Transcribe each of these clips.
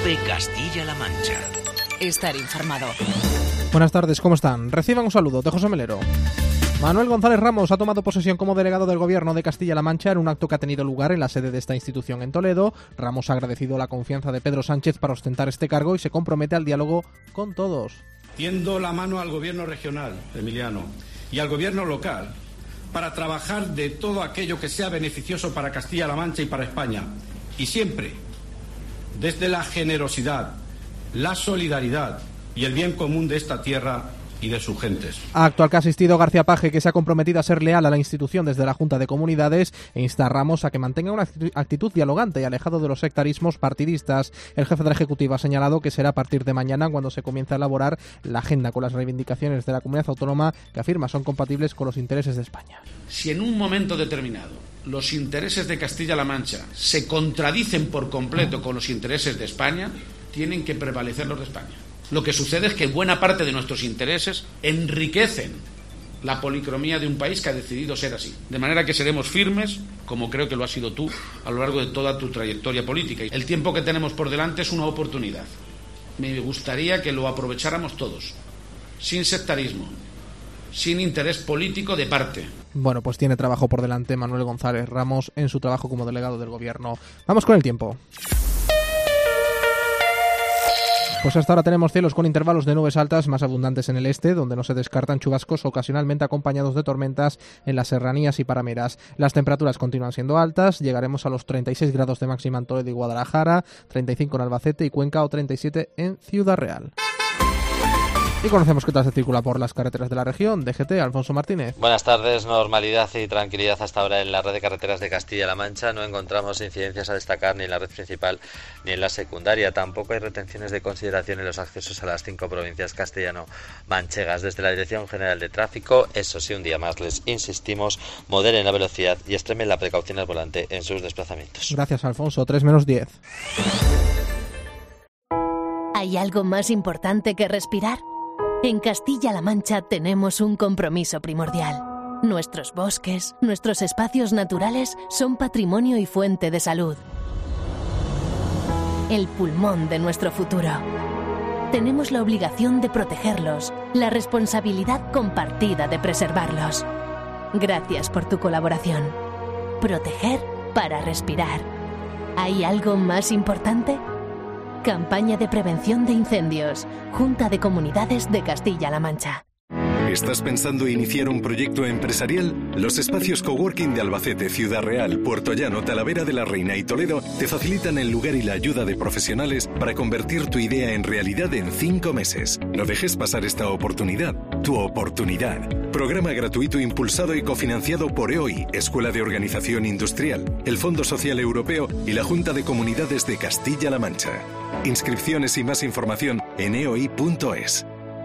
COPE Castilla-La Mancha. Estar informado. Buenas tardes, ¿cómo están? Reciban un saludo de José Melero. Manuel González Ramos ha tomado posesión como delegado del Gobierno de Castilla-La Mancha en un acto que ha tenido lugar en la sede de esta institución en Toledo. Ramos ha agradecido la confianza de Pedro Sánchez para ostentar este cargo y se compromete al diálogo con todos. Tiendo la mano al Gobierno regional, Emiliano, y al Gobierno local para trabajar de todo aquello que sea beneficioso para Castilla-La Mancha y para España. Y siempre desde la generosidad, la solidaridad y el bien común de esta tierra y de sus gentes. Acto al que ha asistido García Paje, que se ha comprometido a ser leal a la institución desde la Junta de Comunidades, e insta a Ramos a que mantenga una actitud dialogante y alejado de los sectarismos partidistas. El jefe del Ejecutivo ha señalado que será a partir de mañana cuando se comience a elaborar la agenda con las reivindicaciones de la comunidad autónoma que afirma son compatibles con los intereses de España. Si en un momento determinado los intereses de Castilla-La Mancha se contradicen por completo con los intereses de España, tienen que prevalecer los de España. Lo que sucede es que buena parte de nuestros intereses enriquecen la policromía de un país que ha decidido ser así. De manera que seremos firmes, como creo que lo has sido tú, a lo largo de toda tu trayectoria política. El tiempo que tenemos por delante es una oportunidad. Me gustaría que lo aprovecháramos todos, sin sectarismo, sin interés político de parte. Bueno, pues tiene trabajo por delante Manuel González Ramos en su trabajo como delegado del Gobierno. Vamos con el tiempo. Pues hasta ahora tenemos cielos con intervalos de nubes altas más abundantes en el este, donde no se descartan chubascos ocasionalmente acompañados de tormentas en las serranías y parameras. Las temperaturas continúan siendo altas, llegaremos a los 36 grados de máxima en Toledo y Guadalajara, 35 en Albacete y Cuenca o 37 en Ciudad Real. Y conocemos qué tal se circula por las carreteras de la región. DGT, Alfonso Martínez. Buenas tardes, normalidad y tranquilidad hasta ahora en la red de carreteras de Castilla-La Mancha. No encontramos incidencias a destacar ni en la red principal ni en la secundaria. Tampoco hay retenciones de consideración en los accesos a las 5 provincias castellano-manchegas. Desde la Dirección General de Tráfico, eso sí, un día más les insistimos, moderen la velocidad y extremen la precaución al volante en sus desplazamientos. Gracias, Alfonso. 3-10. ¿Hay algo más importante que respirar? En Castilla-La Mancha tenemos un compromiso primordial. Nuestros bosques, nuestros espacios naturales son patrimonio y fuente de salud. El pulmón de nuestro futuro. Tenemos la obligación de protegerlos, la responsabilidad compartida de preservarlos. Gracias por tu colaboración. Proteger para respirar. ¿Hay algo más importante? Campaña de prevención de incendios. Junta de Comunidades de Castilla-La Mancha. ¿Estás pensando iniciar un proyecto empresarial? Los espacios coworking de Albacete, Ciudad Real, Puerto Llano, Talavera de la Reina y Toledo te facilitan el lugar y la ayuda de profesionales para convertir tu idea en realidad en 5 meses. No dejes pasar esta oportunidad. Tu oportunidad. Programa gratuito impulsado y cofinanciado por EOI, Escuela de Organización Industrial, el Fondo Social Europeo y la Junta de Comunidades de Castilla-La Mancha. Inscripciones y más información en eoi.es.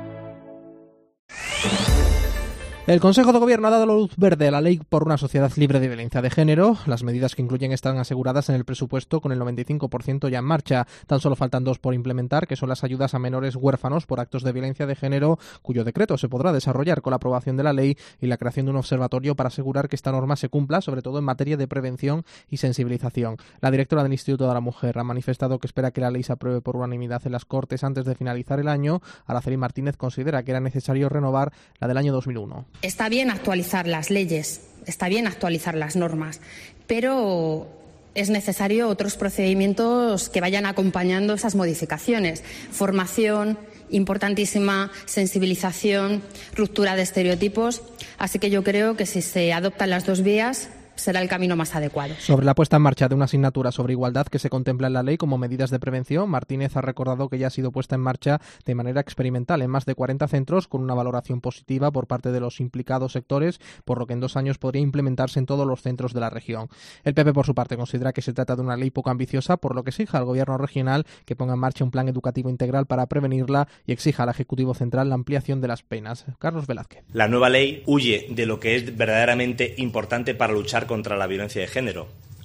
El Consejo de Gobierno ha dado luz verde a la ley por una sociedad libre de violencia de género. Las medidas que incluyen están aseguradas en el presupuesto con el 95% ya en marcha. Tan solo faltan 2 por implementar, que son las ayudas a menores huérfanos por actos de violencia de género, cuyo decreto se podrá desarrollar con la aprobación de la ley, y la creación de un observatorio para asegurar que esta norma se cumpla, sobre todo en materia de prevención y sensibilización. La directora del Instituto de la Mujer ha manifestado que espera que la ley se apruebe por unanimidad en las Cortes antes de finalizar el año. Araceli Martínez considera que era necesario renovar la del año 2001. Está bien actualizar las leyes, está bien actualizar las normas, pero es necesario otros procedimientos que vayan acompañando esas modificaciones. Formación, importantísima, sensibilización, ruptura de estereotipos. Así que yo creo que si se adoptan las 2 vías, será el camino más adecuado. Sobre la puesta en marcha de una asignatura sobre igualdad que se contempla en la ley como medidas de prevención, Martínez ha recordado que ya ha sido puesta en marcha de manera experimental en más de 40 centros, con una valoración positiva por parte de los implicados sectores, por lo que en 2 años podría implementarse en todos los centros de la región. El PP, por su parte, considera que se trata de una ley poco ambiciosa, por lo que exige al Gobierno regional que ponga en marcha un plan educativo integral para prevenirla y exija al Ejecutivo Central la ampliación de las penas. Carlos Velázquez. La nueva ley huye de lo que es verdaderamente importante para luchar contra la violencia de género,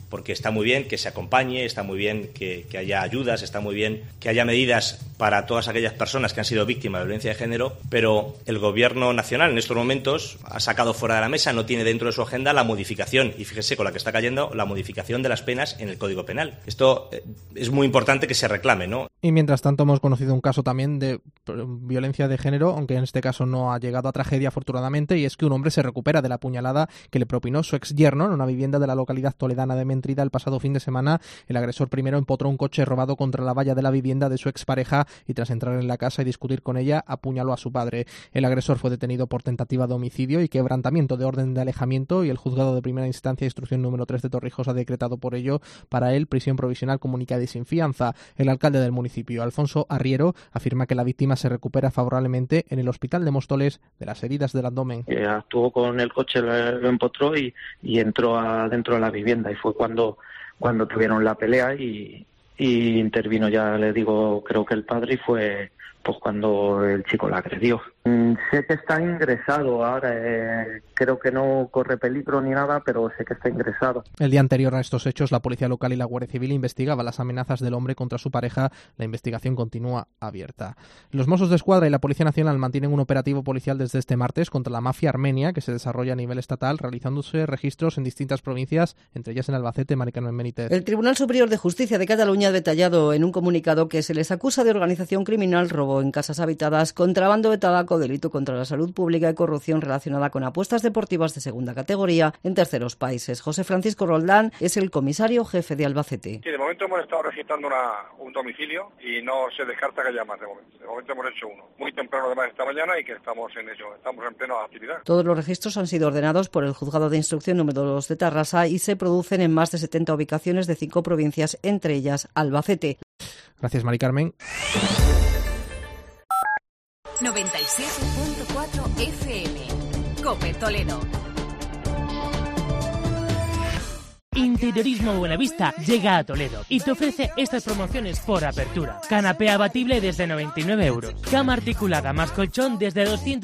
porque está muy bien que se acompañe, está muy bien que haya ayudas, está muy bien que haya medidas para todas aquellas personas que han sido víctimas de violencia de género, pero el Gobierno nacional en estos momentos ha sacado fuera de la mesa, no tiene dentro de su agenda la modificación, y fíjese con la que está cayendo, la modificación de las penas en el Código Penal. Esto es muy importante que se reclame, ¿no? Y mientras tanto hemos conocido un caso también de violencia de género, aunque en este caso no ha llegado a tragedia afortunadamente, y es que un hombre se recupera de la puñalada que le propinó su exyerno en una vivienda de la localidad toledana de Mentrida el pasado fin de semana. El agresor primero empotró un coche robado contra la valla de la vivienda de su expareja y tras entrar en la casa y discutir con ella, apuñaló a su padre. El agresor fue detenido por tentativa de homicidio y quebrantamiento de orden de alejamiento, y el juzgado de primera instancia instrucción número 3 de Torrijos ha decretado por ello para él prisión provisional comunicada y sin fianza. El alcalde del municipio, Alfonso Arriero, afirma que la víctima se recupera favorablemente en el hospital de Móstoles de las heridas del abdomen. Actuó con el coche, lo empotró y entró dentro de la vivienda, y fue cuando tuvieron la pelea y intervino, ya le digo, creo que el padre, y fue pues cuando el chico la agredió. Sé que está ingresado ahora, creo que no corre peligro ni nada, pero sé que está ingresado. El día anterior a estos hechos, la Policía Local y la Guardia Civil investigaban las amenazas del hombre contra su pareja. La investigación continúa abierta. Los Mossos de Escuadra y la Policía Nacional mantienen un operativo policial desde este martes contra la mafia armenia que se desarrolla a nivel estatal, realizándose registros en distintas provincias, entre ellas en Albacete. Mari Carmen Benítez. El Tribunal Superior de Justicia de Cataluña ha detallado en un comunicado que se les acusa de organización criminal, robo en casas habitadas, contrabando de tabaco, delito contra la salud pública y corrupción relacionada con apuestas deportivas de segunda categoría en terceros países. José Francisco Roldán es el comisario jefe de Albacete. Sí, de momento hemos estado registrando un domicilio y no se descarta que haya más de momento. De momento hemos hecho uno. Muy temprano además esta mañana y que estamos en ello, estamos en plena actividad. Todos los registros han sido ordenados por el Juzgado de Instrucción número 2 de Tarrasa y se producen en más de 70 ubicaciones de 5 provincias, entre ellas Albacete. Gracias, Mari Carmen. 97.4 FM, COPE Toledo. Interiorismo Buenavista llega a Toledo y te ofrece estas promociones por apertura. Canapé abatible desde 99 euros. Cama articulada más colchón desde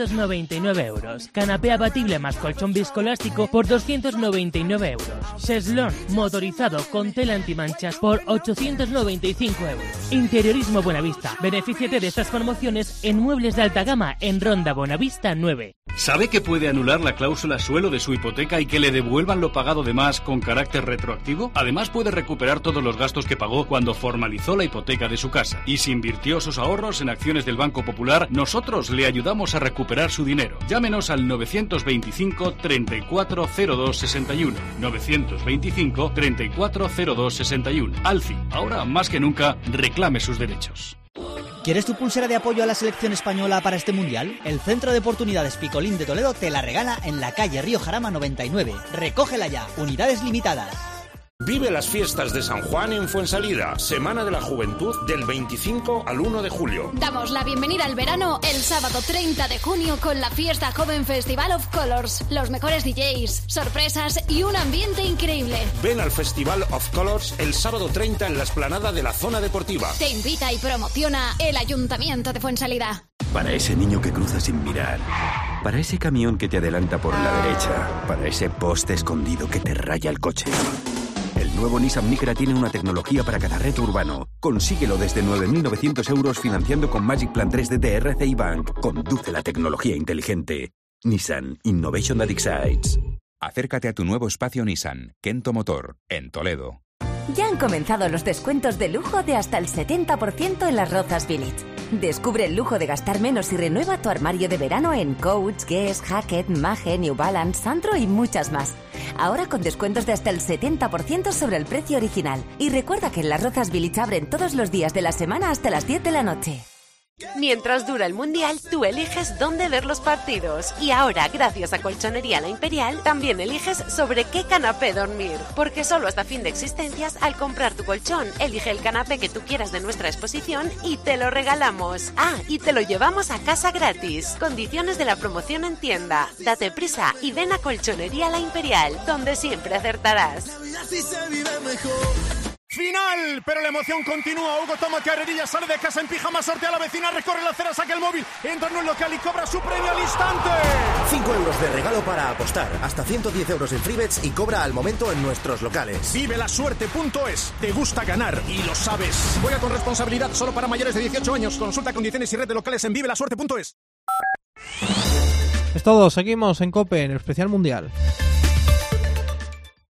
299 euros. Canapé abatible más colchón viscoelástico por 299 euros. Cheslón motorizado con tela antimanchas por 895 euros. Interiorismo Buenavista. Benefíciate de estas promociones en muebles de alta gama en Ronda Buenavista 9. ¿Sabe que puede anular la cláusula suelo de su hipoteca y que le devuelvan lo pagado de más con carácter retroactivo? Además puede recuperar todos los gastos que pagó cuando formalizó la hipoteca de su casa. Y si invirtió sus ahorros en acciones del Banco Popular, nosotros le ayudamos a recuperar su dinero. Llámenos al 925 3402 61. 925 3402 61. Alfi, ahora más que nunca, reclame sus derechos. ¿Quieres tu pulsera de apoyo a la selección española para este mundial? El Centro de Oportunidades Picolín de Toledo te la regala en la calle Río Jarama 99. Recógela ya, unidades limitadas. Vive las fiestas de San Juan en Fuensalida, Semana de la Juventud del 25 al 1 de julio. Damos la bienvenida al verano el sábado 30 de junio con la Fiesta Joven Festival of Colors. Los mejores DJs, sorpresas y un ambiente increíble. Ven al Festival of Colors el sábado 30 en la explanada de la zona deportiva. Te invita y promociona el Ayuntamiento de Fuensalida. Para ese niño que cruza sin mirar, para ese camión que te adelanta por la derecha, para ese poste escondido que te raya el coche. El nuevo Nissan Micra tiene una tecnología para cada reto urbano. Consíguelo desde 9.900 euros financiando con Magic Plan 3 de RCI Bank. Conduce la tecnología inteligente. Nissan Innovation that excites. Acércate a tu nuevo espacio Nissan, Kento Motor, en Toledo. Ya han comenzado los descuentos de lujo de hasta el 70% en las Rozas Village. Descubre el lujo de gastar menos y renueva tu armario de verano en Coach, Guess, Hackett, Mage, New Balance, Sandro y muchas más. Ahora con descuentos de hasta el 70% sobre el precio original. Y recuerda que en las Rozas Village abren todos los días de la semana hasta las 10 de la noche. Mientras dura el Mundial, tú eliges dónde ver los partidos. Y ahora, gracias a Colchonería La Imperial, también eliges sobre qué canapé dormir. Porque solo hasta fin de existencias, al comprar tu colchón, elige el canapé que tú quieras de nuestra exposición y te lo regalamos. Ah, y te lo llevamos a casa gratis. Condiciones de la promoción en tienda. Date prisa y ven a Colchonería La Imperial, donde siempre acertarás. Final final, pero la emoción continúa. Hugo toma carrerilla, sale de casa en pijama, sortea a la vecina, recorre la acera, saca el móvil, entra en un local y cobra su premio al instante. 5 euros de regalo para apostar, hasta 110 euros en Freebets y cobra al momento en nuestros locales. Vivelasuerte.es. Te gusta ganar y lo sabes. Juega con responsabilidad, solo para mayores de 18 años. Consulta condiciones y red de locales en vivelasuerte.es. Es todo, seguimos en COPE en el especial mundial.